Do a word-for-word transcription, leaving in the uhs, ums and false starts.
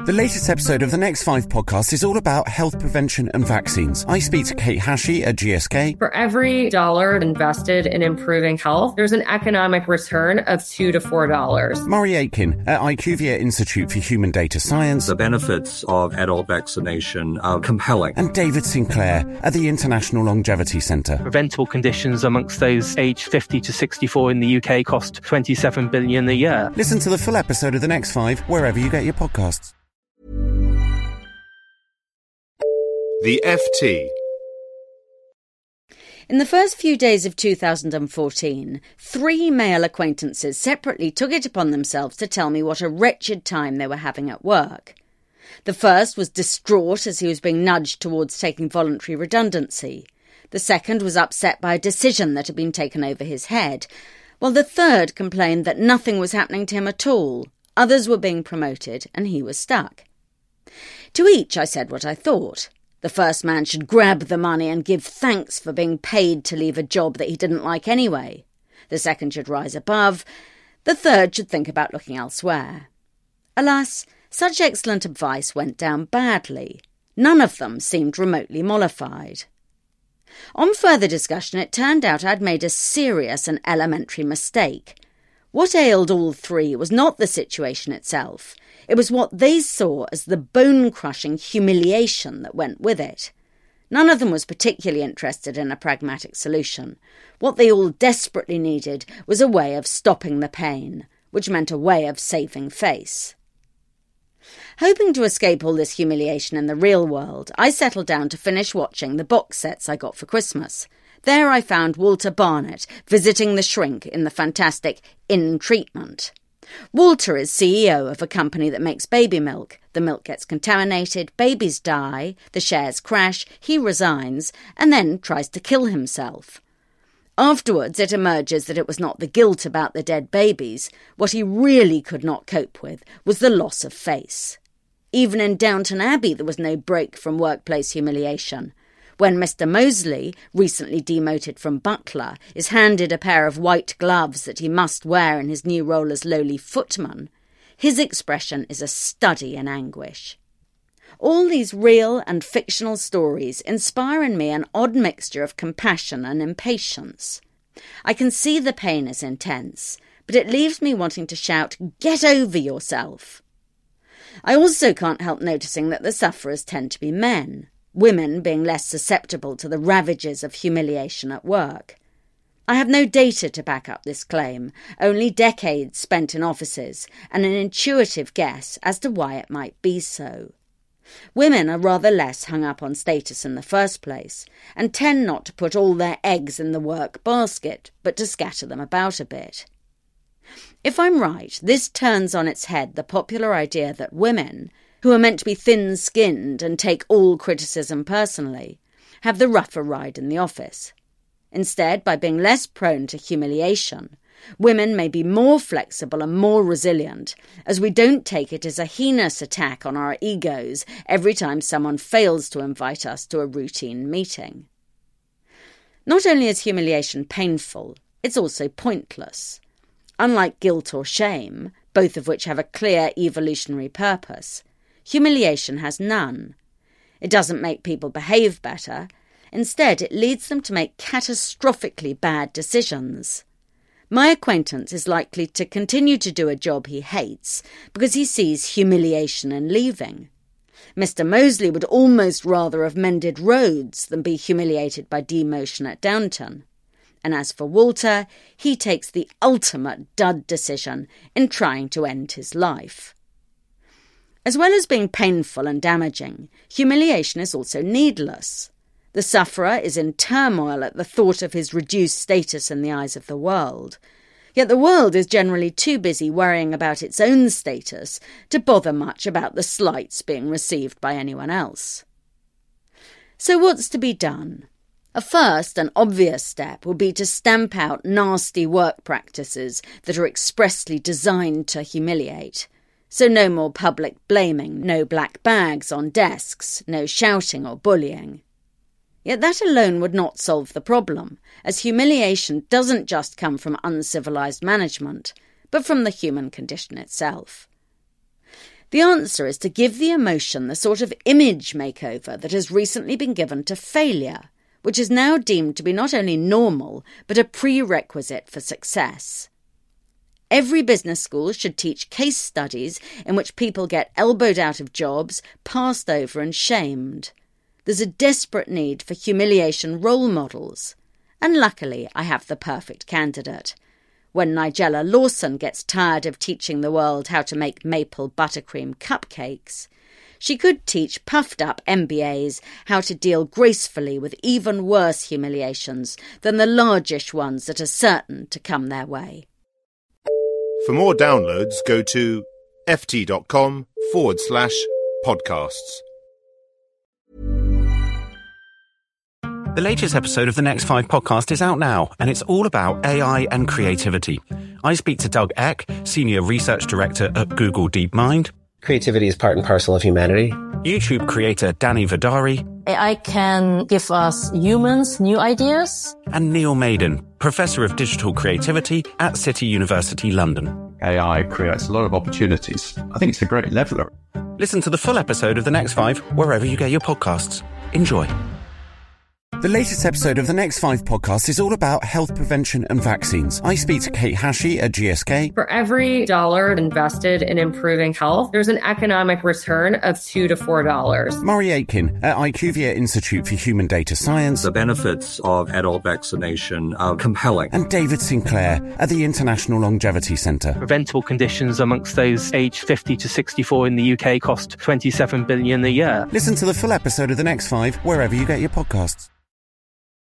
The latest episode of the Next Five podcast is all about health prevention and vaccines. I speak to Kate Hashey at G S K. For every dollar invested in improving health, there's an economic return of two to four dollars. Murray Aitken at IQVIA Institute for Human Data Science. The benefits of adult vaccination are compelling. And David Sinclair at the International Longevity Centre. Preventable conditions amongst those aged fifty to sixty-four in the U K cost twenty-seven billion dollars a year. Listen to the full episode of The Next Five wherever you get your podcasts. The F T. In the first few days of two thousand fourteen, three male acquaintances separately took it upon themselves to tell me what a wretched time they were having at work. The first was distraught as he was being nudged towards taking voluntary redundancy. The second was upset by a decision that had been taken over his head, while the third complained that nothing was happening to him at all. Others were being promoted and he was stuck. To each I said what I thought. The first man should grab the money and give thanks for being paid to leave a job that he didn't like anyway. The second should rise above. The third should think about looking elsewhere. Alas, such excellent advice went down badly. None of them seemed remotely mollified. On further discussion, it turned out I'd made a serious and elementary mistake. What ailed all three was not the situation itself. It was what they saw as the bone-crushing humiliation that went with it. None of them was particularly interested in a pragmatic solution. What they all desperately needed was a way of stopping the pain, which meant a way of saving face. Hoping to escape all this humiliation in the real world, I settled down to finish watching the box sets I got for Christmas. There I found Walter Barnett visiting the shrink in the fantastic In Treatment. Walter is C E O of a company that makes baby milk. The milk gets contaminated, babies die, the shares crash, he resigns, and then tries to kill himself. Afterwards, it emerges that it was not the guilt about the dead babies. What he really could not cope with was the loss of face. Even in Downton Abbey, there was no break from workplace humiliation. When Mister Mosley, recently demoted from butler, is handed a pair of white gloves that he must wear in his new role as lowly footman, his expression is a study in anguish. All these real and fictional stories inspire in me an odd mixture of compassion and impatience. I can see the pain is intense, but it leaves me wanting to shout, "Get over yourself!" I also can't help noticing that the sufferers tend to be men, women being less susceptible to the ravages of humiliation at work. I have no data to back up this claim, only decades spent in offices and an intuitive guess as to why it might be so. Women are rather less hung up on status in the first place, and tend not to put all their eggs in the work basket, but to scatter them about a bit. If I'm right, this turns on its head the popular idea that women, who are meant to be thin-skinned and take all criticism personally, have the rougher ride in the office. Instead, by being less prone to humiliation, women may be more flexible and more resilient, as we don't take it as a heinous attack on our egos every time someone fails to invite us to a routine meeting. Not only is humiliation painful, it's also pointless. Unlike guilt or shame, both of which have a clear evolutionary purpose, humiliation has none. It doesn't make people behave better. Instead, it leads them to make catastrophically bad decisions. My acquaintance is likely to continue to do a job he hates because he sees humiliation in leaving. Mister Mosley would almost rather have mended roads than be humiliated by demotion at Downton. And as for Walter, he takes the ultimate dud decision in trying to end his life. As well as being painful and damaging, humiliation is also needless. The sufferer is in turmoil at the thought of his reduced status in the eyes of the world. Yet the world is generally too busy worrying about its own status to bother much about the slights being received by anyone else. So what's to be done? A first and obvious step would be to stamp out nasty work practices that are expressly designed to humiliate. So no more public blaming, no black bags on desks, no shouting or bullying. Yet that alone would not solve the problem, as humiliation doesn't just come from uncivilized management, but from the human condition itself. The answer is to give the emotion the sort of image makeover that has recently been given to failure, which is now deemed to be not only normal, but a prerequisite for success. Every business school should teach case studies in which people get elbowed out of jobs, passed over and shamed. There's a desperate need for humiliation role models. And luckily, I have the perfect candidate. When Nigella Lawson gets tired of teaching the world how to make maple buttercream cupcakes, she could teach puffed-up M B As how to deal gracefully with even worse humiliations than the largish ones that are certain to come their way. For more downloads, go to ft.com forward slash podcasts. The latest episode of the Next Five podcast is out now, and it's all about A I and creativity. I speak to Doug Eck, Senior Research Director at Google DeepMind. Creativity is part and parcel of humanity. YouTube creator Danny Vidari. A I can give us humans new ideas. And Neil Maiden, Professor of Digital Creativity at City University London. A I creates a lot of opportunities. I think it's a great leveler. Listen to the full episode of The Next Five wherever you get your podcasts. Enjoy. The latest episode of the Next Five podcast is all about health prevention and vaccines. I speak to Kate Hashey at G S K. For every dollar invested in improving health, there's an economic return of two to four dollars. Murray Aitken at IQVIA Institute for Human Data Science. The benefits of adult vaccination are compelling. And David Sinclair at the International Longevity Centre. Preventable conditions amongst those aged fifty to sixty-four in the U K cost twenty-seven billion dollars a year. Listen to the full episode of the Next Five wherever you get your podcasts.